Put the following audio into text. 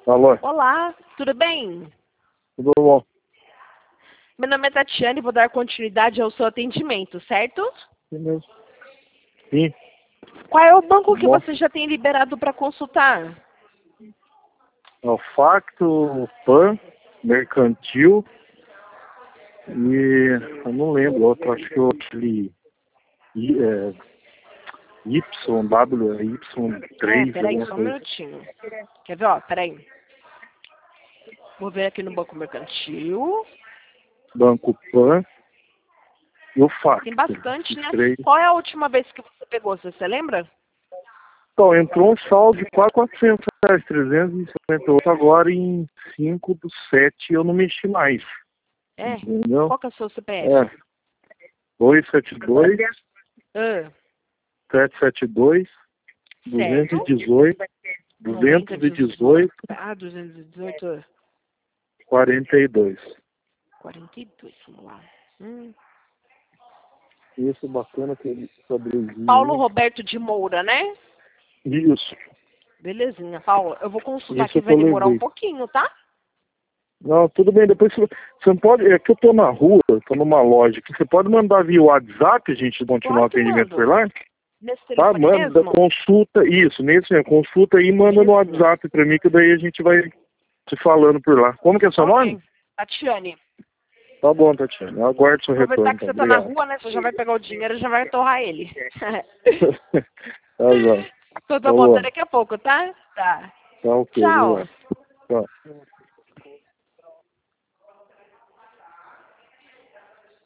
Alô, Olá, tudo bem? tudo bom? Meu nome é Tatiane e vou dar continuidade ao seu atendimento, certo? Sim, mesmo. Sim, Qual é o banco que bom. você já tem liberado para consultar? É o Facto, PAN, Mercantil e eu não lembro, outro, acho que é aquele YW, Y3, Peraí, alguma só um coisa. minutinho. Quer ver, ó, peraí. Vou ver aqui no Banco Mercantil. Banco PAN e o Facto. Tem bastante, Os né? três. Qual é a última vez que você pegou, você lembra? Então, entrou um saldo de quase R$ 400, 358 agora em 5/7 eu não mexi mais. É? Entendeu? Qual que é o seu CPF? É, 272 Ah, 772 certo. 218 9018. 218 Ah, 218. 42. 42, vamos lá. Isso, bacana que ele Paulo sobrevive. Roberto de Moura, né? Isso, Belezinha, Paulo. Eu vou consultar isso aqui, eu vai tô demorar um levei. pouquinho, tá? Não, tudo bem, depois você não pode, é que eu tô na rua, tô numa loja, que você pode mandar via WhatsApp a gente continuar o Claro que atendimento por mando. lá? Nesse Tá, telefone manda, mesmo? consulta, isso, nesse mesmo, consulta aí e manda no Belezinha. WhatsApp pra mim, que daí a gente vai se falando por lá. Como que é seu nome? Ok. Tatiane, Tá bom, Tatiana, eu aguardo seu aproveitar retorno, que então, você tá na obrigado. rua, né? Você já vai pegar o dinheiro e já vai torrar ele. Tá bom. Então tá bom, até Falou. daqui a pouco, tá? Tá. Tá ok, Tchau. obrigado. Tchau.